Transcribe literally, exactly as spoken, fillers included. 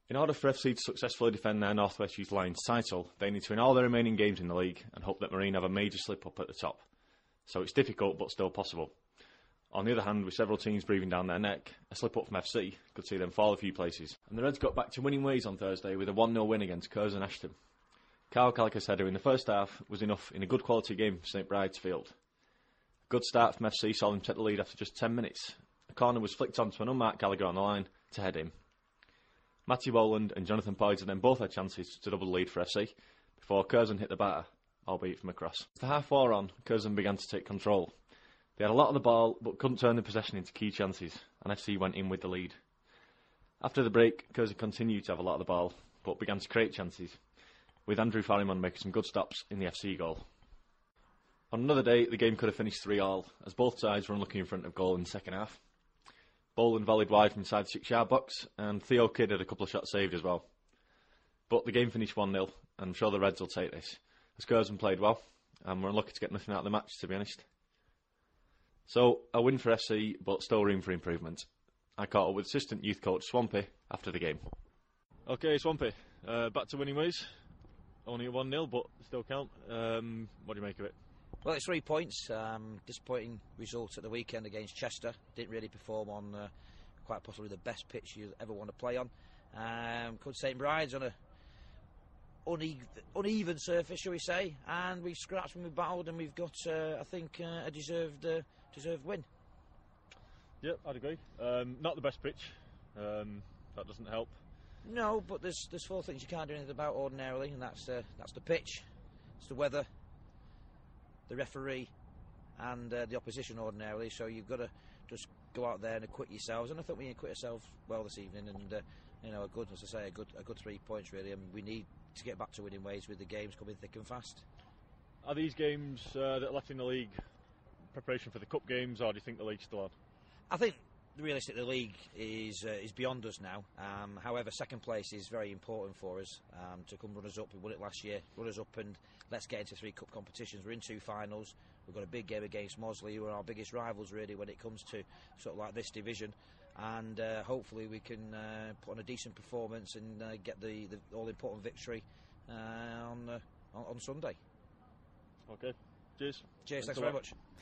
In order for F C to successfully defend their North West Youth Lions title, they need to win all their remaining games in the league and hope that Marine have a major slip-up at the top. So it's difficult, but still possible. On the other hand, with several teams breathing down their neck, a slip-up from F C could see them fall a few places. And the Reds got back to winning ways on Thursday with a one nil win against Curzon Ashton. Carl Calica's header in the first half was enough in a good quality game for St Bride's Field. A good start from F C saw them take the lead after just ten minutes. A corner was flicked onto an unmarked Gallagher on the line to head in. Matty Boland and Jonathan Poydser then both had chances to double the lead for F C before Curzon hit the batter, albeit from a cross. As the half wore on, Curzon began to take control. They had a lot of the ball but couldn't turn the possession into key chances, and F C went in with the lead. After the break, Curzon continued to have a lot of the ball but began to create chances, with Andrew Farrimon making some good stops in the F C goal. On another day, the game could have finished three all, as both sides were unlucky in front of goal in the second half. Boland volleyed wide from inside the six-yard box, and Theo Kidd had a couple of shots saved as well. But the game finished one nil, and I'm sure the Reds will take this, as Curzon played well, and we're unlucky to get nothing out of the match, to be honest. So, a win for F C, but still room for improvement. I caught up with assistant youth coach Swampy after the game. OK, Swampy, uh, back to winning ways. Only a one nil, but still count. Um, what do you make of it? Well, it's three points. Um, disappointing result at the weekend against Chester. Didn't really perform on uh, quite possibly the best pitch you ever want to play on. Um, Could St Bride's on a une- uneven surface, shall we say? And we've scratched when we battled, and we've got, uh, I think, uh, a deserved uh, deserved win. Yep, I'd agree. Um, not the best pitch. Um, that doesn't help. No, but there's there's four things you can't do anything about ordinarily, and that's uh, that's the pitch, it's the weather, the referee, and uh, the opposition ordinarily. So you've got to just go out there and acquit yourselves. And I think we acquit ourselves well this evening. And uh, you know, a good, as I say, a good a good three points really. And we need to get back to winning ways with the games coming thick and fast. Are these games uh, that are left in the league preparation for the cup games, or do you think the league's still on? I think realistically the league is uh, is beyond us now. Um, however, second place is very important for us um, to come runners up. We won it last year, runners up, and let's get into three cup competitions. We're in two finals. We've got a big game against Mosley, who are our biggest rivals really when it comes to sort of like this division. And uh, hopefully we can uh, put on a decent performance and uh, get the, the all important victory uh, on, uh, on on Sunday. Okay, cheers. Cheers. Thanks, Thanks very much.